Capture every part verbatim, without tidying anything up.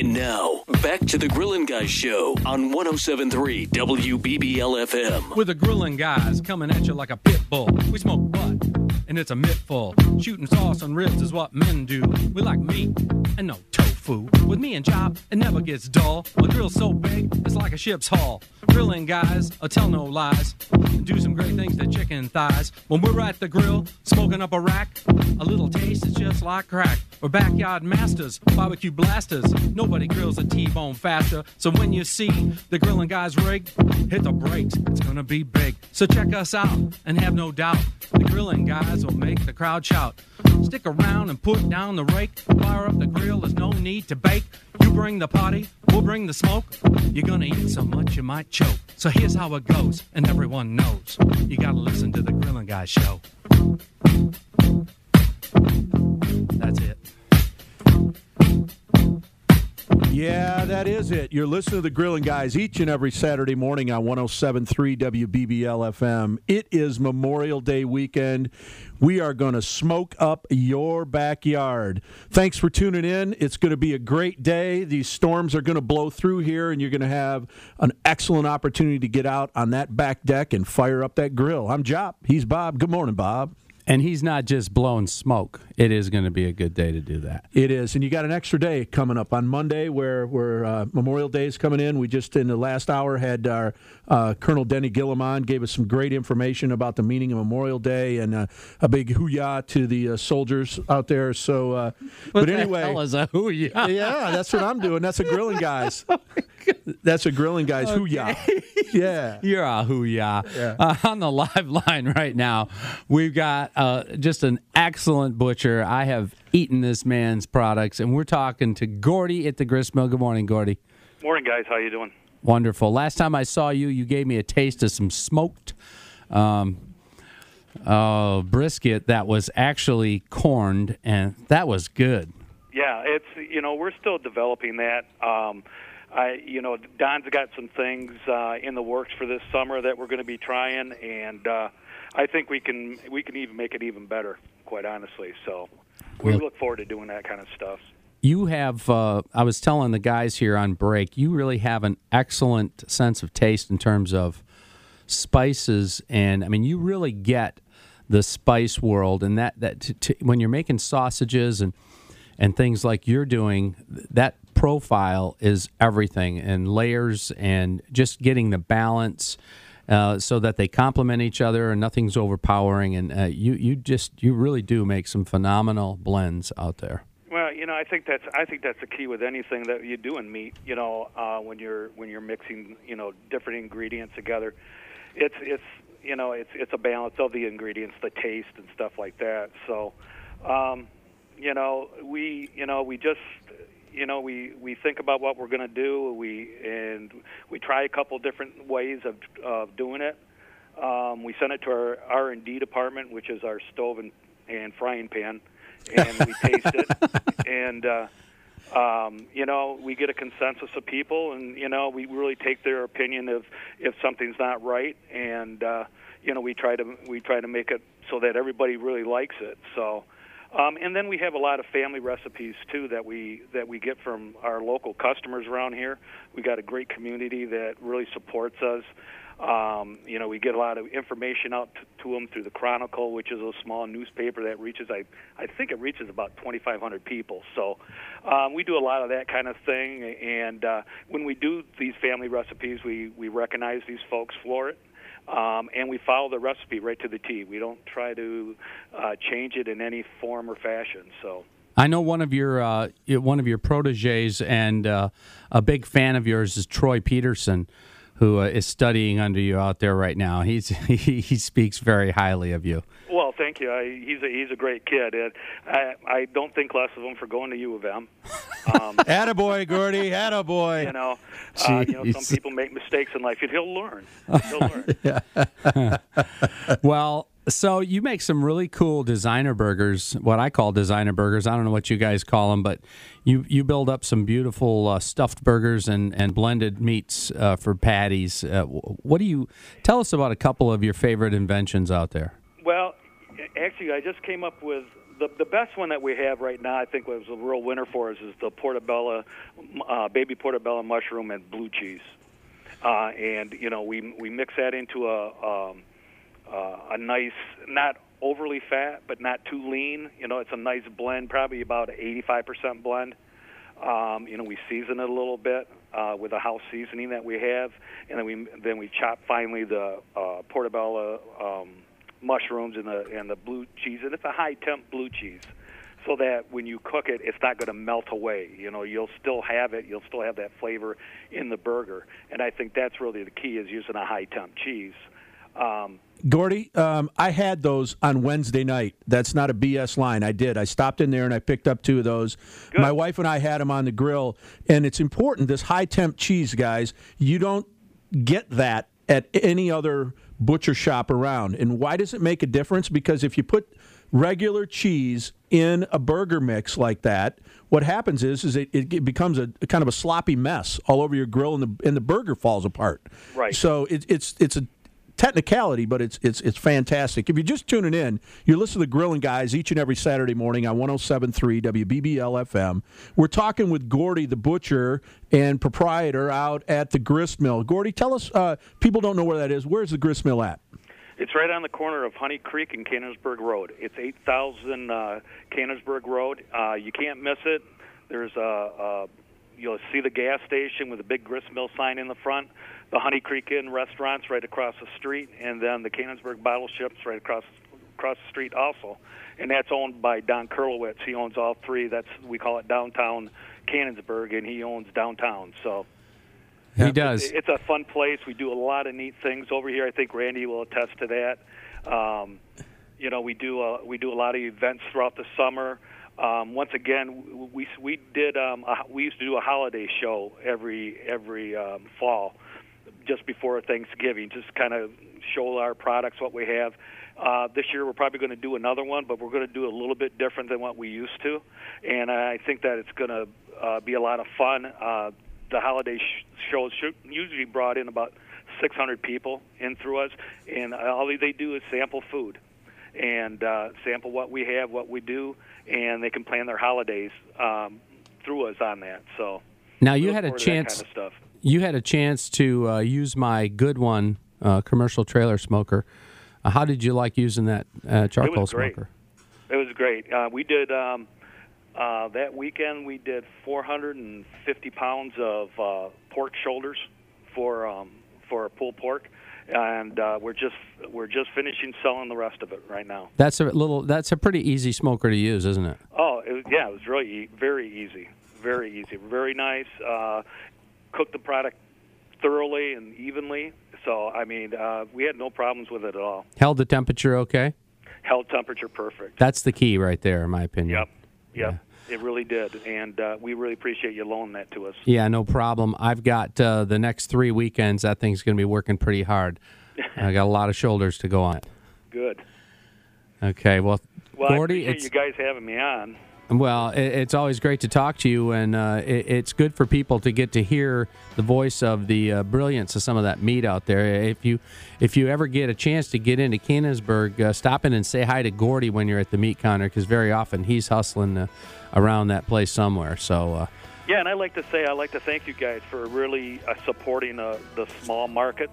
Now, back to the Grillin' Guys Show on one oh seven point three W B B L F M. With the Grillin' Guys coming at you like a pit bull. We smoke butt, and it's a mittful. Shooting sauce on ribs is what men do. We like meat and no tofu. With me and Chop, it never gets dull. My grill's so big, it's like a ship's hull. Grillin' Guys, I tell no lies. Do some great things to chicken thighs. When we're at the grill, smoking up a rack, a little taste is just like crack. We're backyard masters, barbecue blasters. Nobody grills a T-bone faster. So when you see the Grillin' Guys rig, hit the brakes, it's gonna be big. So check us out and have no doubt, the Grillin' Guys will make the crowd shout. Stick around and put down the rake. Fire up the grill, there's no need to bake. You bring the party, we'll bring the smoke. You're gonna eat so much you might choke. So here's how it goes, and everyone knows. You gotta listen to the Grillin' Guys Show. That's it. Yeah, that is it. You're listening to the Grillin' Guys each and every Saturday morning on one oh seven point three W B B L F M. It is Memorial Day weekend. We are going to smoke up your backyard. Thanks for tuning in. It's going to be a great day. These storms are going to blow through here, and you're going to have an excellent opportunity to get out on that back deck and fire up that grill. I'm Jop. He's Bob. Good morning, Bob. And he's not just blowing smoke. It is going to be a good day to do that. It is. And you got an extra day coming up on Monday where, where uh, Memorial Day is coming in. We just, in the last hour, had our uh, Colonel Denny Gillum on, gave us some great information about the meaning of Memorial Day, and uh, a big hoo-yah to the uh, soldiers out there. So, uh, what but anyway. What the hell is a hoo-yah? Yeah, that's what I'm doing. That's a Grillin' Guys. That's a Grillin' Guys okay. hoo-yah. Yeah. You're a hoo-yah. Yeah. Uh, on the live line right now, we've got uh, just an excellent butcher. I have eaten this man's products, and we're talking to Gordy at the Gristmill. Good morning, Gordy. Morning, guys. How you doing? Wonderful. Last time I saw you, you gave me a taste of some smoked um, uh, brisket that was actually corned, and that was good. Yeah, it's, you know, we're still developing that. Um, I, you know, Don's got some things uh, in the works for this summer that we're going to be trying, and uh, I think we can we can even make it even better, quite honestly. So we Well, look forward to doing that kind of stuff. You have, uh, I was telling the guys here on break, you really have an excellent sense of taste in terms of spices, and I mean, you really get the spice world, and that that t- t- when you're making sausages and and things like you're doing, that profile is everything, and layers, and just getting the balance uh, so that they complement each other and nothing's overpowering. And uh, you you just you really do make some phenomenal blends out there. Well, you know, I think that's I think that's the key with anything that you do in meat. You know, uh, when you're when you're mixing, you know, different ingredients together, it's it's you know it's it's a balance of the ingredients, the taste and stuff like that. So, um, you know, we you know we just you know we, we think about what we're going to do. We and we try a couple different ways of of doing it. Um, we send it to our R and D department, which is our stove and, and frying pan. And we taste it, and uh, um, you know, we get a consensus of people, and you know, we really take their opinion if if something's not right, and uh, you know, we try to we try to make it so that everybody really likes it. So, um, and then we have a lot of family recipes too that we that we get from our local customers around here. We got a great community that really supports us. Um, you know, we get a lot of information out to, to them through the Chronicle, which is a small newspaper that reaches, I, I think it reaches about twenty-five hundred people. So um, we do a lot of that kind of thing. And uh, when we do these family recipes, we, we recognize these folks for it. Um, and we follow the recipe right to the T. We don't try to uh, change it in any form or fashion. So. I know one of your uh, one of your proteges and uh, a big fan of yours is Troy Peterson, who uh, is studying under you out there right now. He's he, he speaks very highly of you. Well, thank you. I, he's a he's a great kid. And I I don't think less of him for going to U of M. Um, attaboy, Gordy, attaboy. You know, uh, you know, some people make mistakes in life, and he'll learn. He'll learn. Well, so you make some really cool designer burgers, what I call designer burgers. I don't know what you guys call them, but you, you build up some beautiful uh, stuffed burgers and, and blended meats uh, for patties. Uh, what do you tell us about a couple of your favorite inventions out there? Well, actually, I just came up with the the best one that we have right now, I think, was a real winner for us is the portobello, uh, baby portobello mushroom and blue cheese, uh, and you know we we mix that into a um, uh, a nice, not overly fat but not too lean. You know, it's a nice blend, probably about eighty-five percent blend. Um, you know, we season it a little bit uh, with a house seasoning that we have, and then we then we chop finely the uh, portobello um, mushrooms and the and the blue cheese, and it's a high temp blue cheese, so that when you cook it, it's not going to melt away. You know, you'll still have it, you'll still have that flavor in the burger, and I think that's really the key, is using a high temp cheese. Um, Gordy, um, I had those on Wednesday night. That's not a B S line. I did. I stopped in there and I picked up two of those. Good. My wife and I had them on the grill, and it's important, this high temp cheese, guys, you don't get that at any other butcher shop around. And why does it make a difference? Because if you put regular cheese in a burger mix like that, what happens is is it, it becomes a, a kind of a sloppy mess all over your grill, and the and the burger falls apart. Right. So it, it's it's a technicality, but it's it's it's fantastic. If you're just tuning in, you're listening to the Grilling Guys each and every Saturday morning on one oh seven point three W B B L F M. We're talking with Gordy, the butcher and proprietor, out at the grist mill. Gordy, tell us, uh, people don't know where that is. Where's the grist mill at? It's right on the corner of Honey Creek and Canonsburg Road. It's eight thousand uh, Canonsburg Road. Uh, you can't miss it. There's a, a you'll see the gas station with a big grist mill sign in the front. The Honey Creek Inn restaurant's right across the street, and then the Canonsburg Bottle Ship's right across across the street also. And that's owned by Don Kurlowitz. He owns all three. That's, we call it downtown Canonsburg, and he owns downtown. So he does. It's, it's a fun place. We do a lot of neat things over here. I think Randy will attest to that. Um, you know, we do a, we do a lot of events throughout the summer. Um, once again, we we did um, a, we used to do a holiday show every every um, fall, just before Thanksgiving, just kind of show our products, what we have. Uh, this year we're probably going to do another one, but we're going to do a little bit different than what we used to, and I think that it's going to uh, be a lot of fun. Uh, the holiday sh- shows usually brought in about six hundred people in through us, and all they do is sample food and uh, sample what we have, what we do, and they can plan their holidays um, through us on that. So now you had a chance. Kind of stuff. You had a chance to uh, use my good one, uh, commercial trailer smoker. Uh, how did you like using that uh, charcoal it was great. smoker? It was great. Uh, we did um, uh, that weekend. We did four hundred fifty pounds of uh, pork shoulders for um, for pulled pork, and uh, we're just we're just finishing selling the rest of it right now. That's a little. That's a pretty easy smoker to use, isn't it? Oh, it was, yeah, it was really e- very easy, very easy, very nice. Uh, cooked the product thoroughly and evenly. So, I mean, uh, we had no problems with it at all. Held the temperature okay? Held temperature perfect. That's the key right there, in my opinion. Yep, yep. Yeah. It really did, and uh, we really appreciate you loaning that to us. Yeah, no problem. I've got uh, the next three weekends, that thing's going to be working pretty hard. I got a lot of shoulders to go on. Good. Okay, well, well Gordy, I appreciate it's, you guys having me on. Well, it, it's always great to talk to you, and uh, it, it's good for people to get to hear the voice of the uh, brilliance of some of that meat out there. If you if you ever get a chance to get into Canonsburg, uh, stop in and say hi to Gordy when you're at the meat counter, because very often he's hustling uh, around that place somewhere. So. Uh, yeah, and I'd like to say I'd like to thank you guys for really uh, supporting uh, the small markets.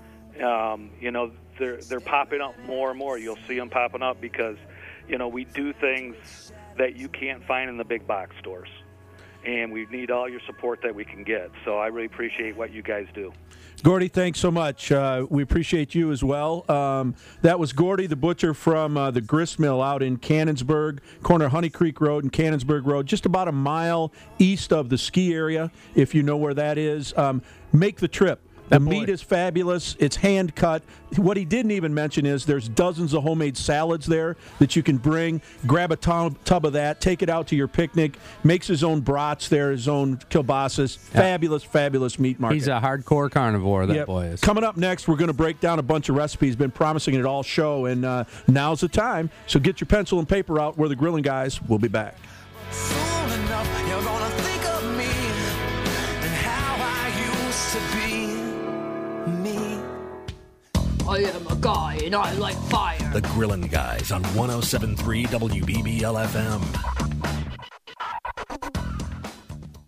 Um, you know, they're they're popping up more and more. You'll see them popping up because, you know, we do things that you can't find in the big box stores, and we need all your support that we can get. So I really appreciate what you guys do. Gordy, thanks so much. Uh, we appreciate you as well. Um, that was Gordy, the butcher from uh, the grist mill out in Canonsburg, corner of Honey Creek Road and Canonsburg Road, just about a mile east of the ski area, if you know where that is. Um, make the trip. The meat is fabulous. It's hand cut. What he didn't even mention is there's dozens of homemade salads there that you can bring. Grab a tub, tub of that. Take it out to your picnic. Makes his own brats there, his own kielbasa's. Fabulous, yeah. fabulous meat market. He's a hardcore carnivore, that yep. boy is. Coming up next, we're going to break down a bunch of recipes. Been promising it all show, and uh, now's the time. So get your pencil and paper out. We're the Grilling Guys. We'll be back. Soon enough, you're gonna think of me and how I used to be. Me. I am a guy and I like fire. The Grillin' Guys on one oh seven point three W B B L F M.